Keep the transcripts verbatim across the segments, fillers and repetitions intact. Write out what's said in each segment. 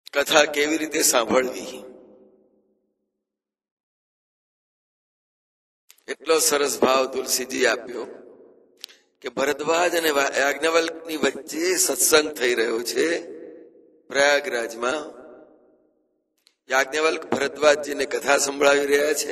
કથા કેવી રીતે સાંભળવી, એટલો સરસ ભાવ તુલસીજી આપ્યો કે ભરદ્વાજ અને યાજ્ઞવલ્કની વચ્ચે સત્સંગ થઈ રહ્યો છે પ્રયાગરાજમાં. યાજ્ઞવલ્ક ભરદ્વાજજીને કથા સંભળાવી રહ્યા છે.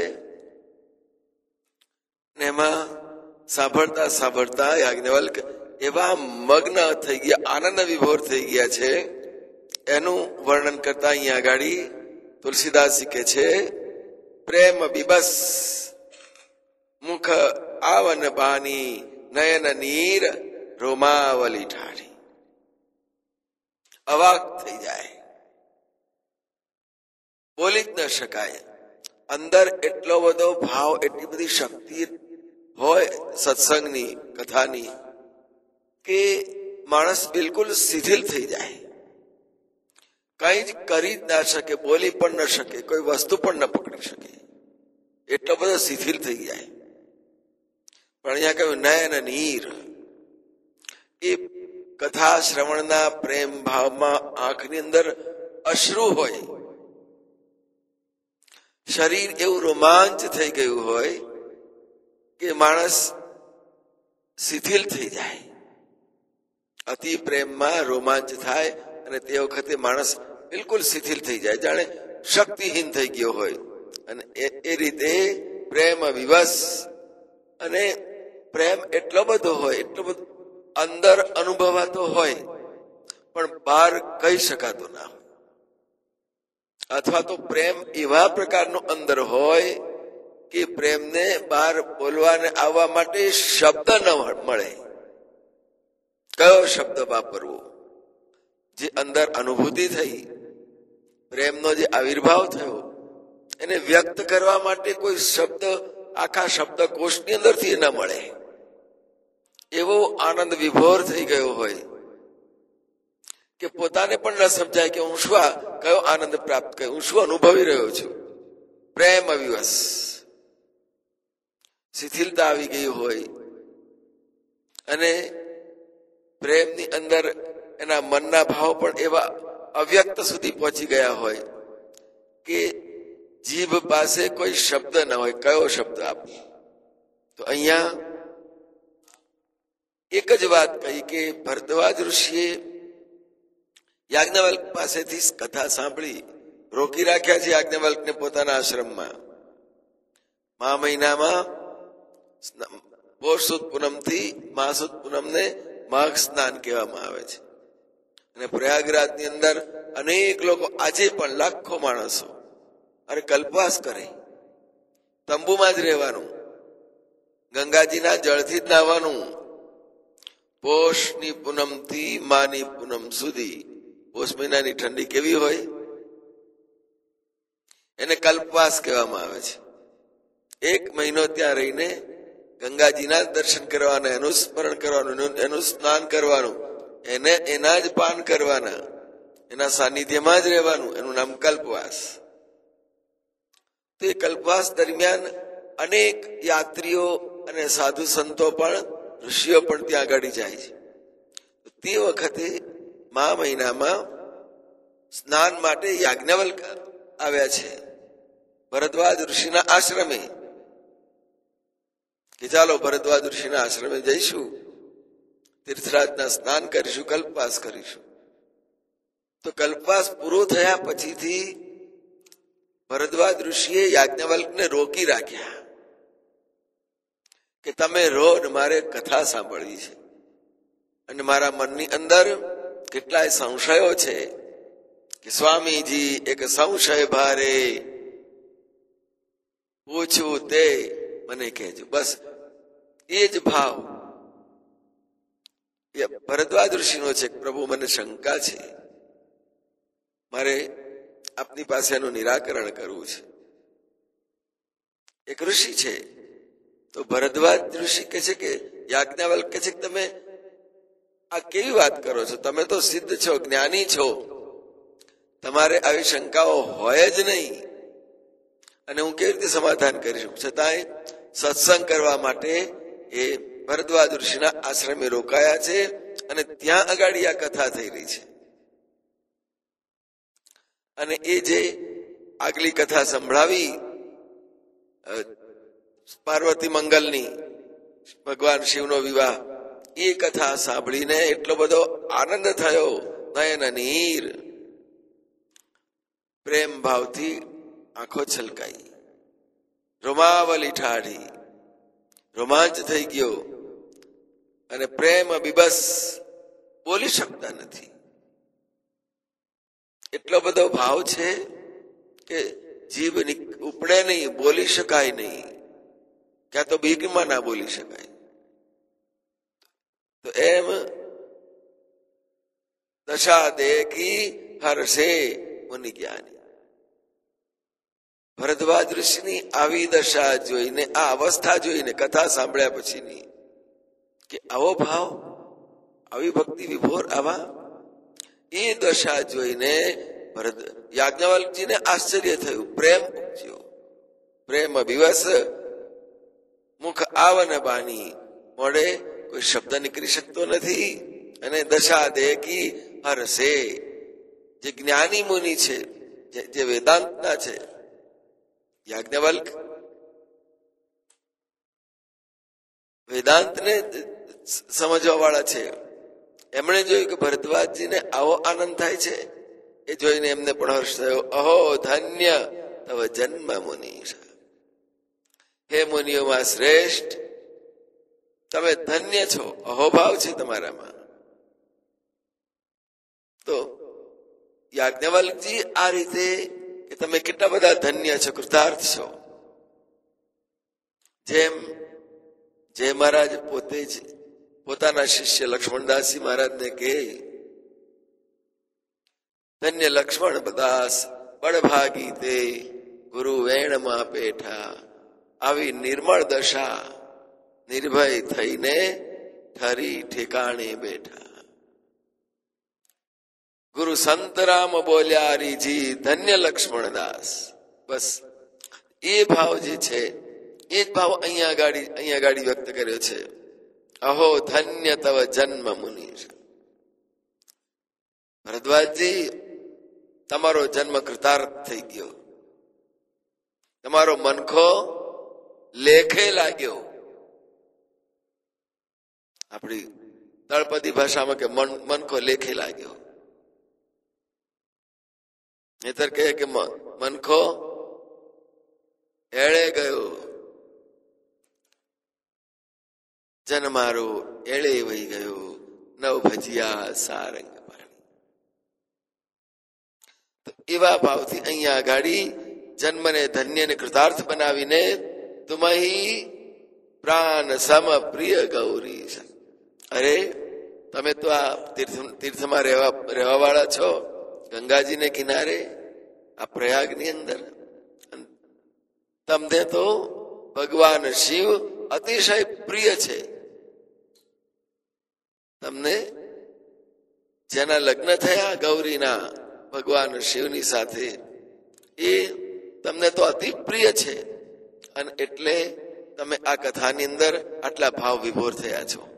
એમાં સાંભળતા સાંભળતા યાજ્ઞવલ્ક એવા મગ્ન થઈ ગયા, આનંદ વિભોર થઈ ગયા છે. એનું વર્ણન કરતા અહીંયા આગળ તુલસીદાસજી કે છે, પ્રેમ બિબસ મુખ આવન બાની નયન નીર રોમાવલી ઠારી. અવાક થઈ જાય, બોલી જ ન શકાય. અંદર એટલો બધો ભાવ, એટલી બધી શક્તિ હોય સત્સંગની, કથાની, કે માણસ બિલકુલ શિથિલ થઈ જાય. કઈ જ કરી જ ના શકે, બોલી પણ ન શકે, કોઈ વસ્તુ પણ ન પકડી શકે, એટલો બધો શિથિલ થઈ જાય. પણ અહીંયા કહ્યું નયન નીર. એ કથા શ્રવણના પ્રેમ ભાવમાં આંખની અંદર અશ્રુ હોય, શરીર એવું રોમાંચ થઈ ગયું હોય કે માણસ શિથિલ થઈ જાય. અતિ પ્રેમમાં રોમાંચ થાય અને તે વખતે માણસ બિલકુલ શિથિલ થઈ જાય, જાણે શક્તિહીન થઈ ગયો હોય. અને એ રીતે પ્રેમ વિવશ, અને પ્રેમ એટલો બધો હોય, એટલો બધો અંદર અનુભવાતો હોય પણ બહાર કહી શકાતો ના હોય. અથવા તો પ્રેમ એવા પ્રકારનો અંદર હોય કે પ્રેમને બહાર બોલવાને આવવા માટે શબ્દ ન મળે. કયો શબ્દ વાપરવો? જે અંદર અનુભૂતિ થઈ, પ્રેમનો જે આવિર્ભાવ થયો, એને વ્યક્ત કરવા માટે કોઈ શબ્દ આખા શબ્દકોશની અંદરથી ન મળે. એવો આનંદ વિભોર થઈ ગયો હોય કે પોતાને પણ ન સમજાય કે હું શું કયો આનંદ પ્રાપ્ત કર્યો, હું શું અનુભવી રહ્યો છું. પ્રેમ અવિવશ, શિથિલતા આવી ગઈ હોય, અને પ્રેમની અંદર એના મનના ભાવ પણ એવા અવ્યક્ત સુધી પહોંચી ગયા હોય કે જીભ પાસે કોઈ શબ્દ ન હોય. કયો શબ્દ આપો? તો અહીંયા એક જ વાત કહી કે ભરદ્વાજ ઋષિએ યાજ્ઞવલ્ક પાસેથી કથા સાંભળી, રોકી રાખ્યા છે યાજ્ઞવલ્કને પોતાના આશ્રમમાં. મા મહિનામાં પોષ સુદ પૂનમ થી મહા સુદ પૂનમને માઘ સ્નાન કહેવામાં આવે છે. અને પ્રયાગરાજની અંદર અનેક લોકો, આજે પણ લાખો માણસો અરે કલ્પવાસ કરે, તંબુમાં જ રહેવાનું, ગંગાજીના જળથી જ નાહવાનું. પોષની પૂનમ થી માની પૂનમ સુધી, પોષ મહિનાની ઠંડી કેવી હોય, એને કલ્પવાસ કહેવામાં આવે છે. એક મહિનો ત્યાં રહીને ગંગાજીના દર્શન કરવાના, એનું સ્મરણ કરવાનું, એનું સ્નાન કરવાનું, એને એના જ પાન કરવાના, એના સાનિધ્યમાં જ રહેવાનું. એનું નામ કલ્પવાસ. તો એ કલ્પવાસ દરમિયાન અનેક યાત્રીઓ અને સાધુ સંતો પણ, ઋષિઓ પણ ત્યાં આગળ જાય છે. તે વખતે મા મહિનામાં સ્નાન માટે યાજ્ઞવલ્ક આવ્યા છે ભરદ્વાજ ઋષિના આશ્રમે, કે ચાલો ભરદ્વાજ ઋષિના આશ્રમે જઈશું, તીર્થરાજના સ્નાન કરીશું, કલ્પવાસ કરીશું. તો કલ્પવાસ પૂરો થયા પછીથી ભરદ્વાજ ઋષિએ યાજ્ઞવલ્કને રોકી રાખ્યા કે તમે રહો ને મારે કથા સાંભળવી છે, અને મારા મનની અંદર કેટલાય સંશયો છે કે સ્વામીજી એક સંશય ભારે પૂછવું તે મને કહેજો. બસ એ જ ભાવ એ ભરદ્વાજ ઋષિનો છે. પ્રભુ મને શંકા છે, મારે આપની પાસે એનું નિરાકરણ કરવું છે. એક ઋષિ છે, તો ભરદ્વાજ ઋષિ કહે છે કે યાજ્ઞવલ્ક કહે છે કે તમે આ કેવી વાત કરો છો? તમે તો સિદ્ધ છો, જ્ઞાની છો, તમારે આવી શંકાઓ હોય જ નહીં, અને હું કેવી રીતે સમાધાન કરી શકું? છતાંય સત્સંગ કરવા માટે એ ભરદ્વાજ ઋષિના આશ્રમે રોકાયા છે, અને ત્યાં આગળ આ કથા થઈ રહી છે. અને એ જે આગલી કથા સંભળાવી પાર્વતી મંગલની, ભગવાન શિવનો વિવાહ, એ કથા સાંભળીને એટલો બધો આનંદ થયો, નયન નીર, પ્રેમ ભાવથી આંખો છલકાઈ, રોમાવલી ઠાડી, રોમાંચ થઈ ગયો અને પ્રેમ બિબસ બોલી શકતા નથી. એટલો બધો ભાવ છે કે જીભ ઉપડે નહીં, બોલી શકાય નહીં, ક્યાં તો બીકમાં ના બોલી શકાય. તો એમ દશા દેખી હર્ષે મુનિ જ્ઞાની. ભરદ્વાજ ઋષિની આવી દશા જોઈને, આ અવસ્થા જોઈને, કથા સાંભળ્યા પછીની, કે આવો ભાવ, આવી ભક્તિ વિભોર, આવા, એ દશા જોઈને ભરત યાજ્ઞવલ્કજીને આશ્ચર્ય થયું, પ્રેમ ઉપજ્યો, પ્રેમ અભિવસ, મુખ આવન બાની, મોડે કોઈ શબ્દ નીકળી શકતો નથી. અને દશા દેખી હર્ષે, જે જ્ઞાની મુનિ છે, જે વેદાંતના છે, યાજ્ઞવલ્ક વેદાંતને સમજવા વાળા છે, એમણે જોયું કે ભરદ્વાજજીને આવો આનંદ થાય છે. એ જોઈને એમને પણ હર્ષ થયો. અહો ધન્ય તવ જન્મ મુનીષા, હે મુનિઓમાં શ્રેષ્ઠ, તમે ધન્ય છો, અહોભાવ છે તમારામાં. તો યાજ્ઞવલ્કજી આ રીતે કે તમે કેટલા બધા ધન્ય છો, કૃતાર્થ છો. જેમ જય મહારાજ પોતે જ પોતાના શિષ્ય લક્ષ્મણદાસજી મહારાજને કહે, ધન્ય લક્ષ્મણ દાસ બળભાગી તે ગુરુ વેણમાં પેઠા, આવી નિર્મળ દશા નિર્ભય થઈને ઠરી ઠેકાણે બેઠા. ગુરુ સંતરામ બોલ્યા રીજી ધન્ય લક્ષ્મણ દાસ. બસ એ ભાવ જે છે, એ જ ભાવ અહીંયા ગાડી અહીંયા ગાડી વ્યક્ત કર્યો છે. અહો ધન્ય તવ જન્મ મુનીષ. ભરદ્વાજજી, તમારો જન્મ કૃતાર્થ થઈ ગયો, તમારો મનખો લેખે લાગ્યો. આપણી તળપદી ભાષામાં કે મન મનખો લેખે લાગ્યો. નહીતર કહે કે મનખો એળે ગયો, જન મારો એળે વહી ગયો, નવ ભજીયા સારંગ પાણી. તો એવા ભાવથી અહીંયા આગાડી જન્મને ધન્ય ને કૃતાર્થ બનાવીને તુમહી પ્રાણ સમ પ્રિય ગૌરી. અરે તમે તો આ તીર્થ તીર્થમાં રહેવા રહેવા વાળા છો, ગંગાજીને કિનારે, આ પ્રયાગની અંદર. તમને તો ભગવાન શિવ અતિશય પ્રિય છે. તમને જેના લગ્ન થયા ગૌરીના ભગવાન શિવની સાથે, એ તમને તો અતિ પ્રિય છે. અને એટલે તમે આ કથાની અંદર આટલા ભાવ વિભોર થયા છો.